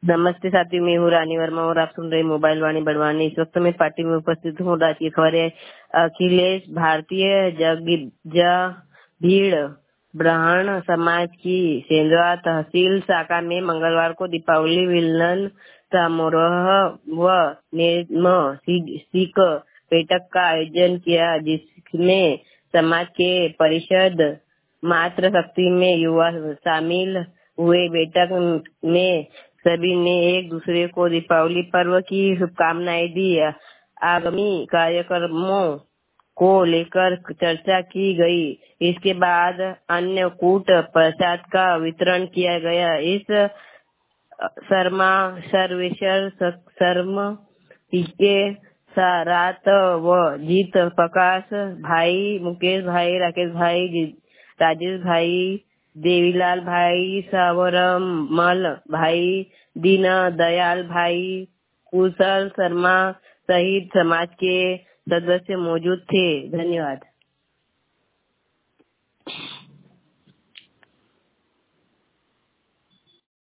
नमस्ते साथियों, मैं हूँ रानी वर्मा और आप सुन रहे मोबाइल वाणी बड़वानी। इस वक्त मैं पार्टी में उपस्थित हूँ। राजकीय खबरें। अखिलेश भारतीय भीड़ ब्राह्मण समाज की सेंधवा तहसील शाखा में मंगलवार को दीपावली मिलन समारोह व नेम सिक बैठक का आयोजन किया, जिसमें समाज के परिषद मातृ शक्ति में युवा शामिल हुए। बैठक में सभी ने एक दूसरे को दीपावली पर्व की शुभकामनाएं दी। आगामी कार्यक्रमों को लेकर चर्चा की गई। इसके बाद अन्य कूट प्रसाद का वितरण किया गया। इस शर्मा सर्वेश्वर शर्मा पीके रात व जीत प्रकाश भाई, मुकेश भाई, राकेश भाई, राजेश भाई, देवीलाल भाई, सावरमल भाई, दीन दयाल भाई, कुशल शर्मा सहित समाज के सदस्य मौजूद थे। धन्यवाद।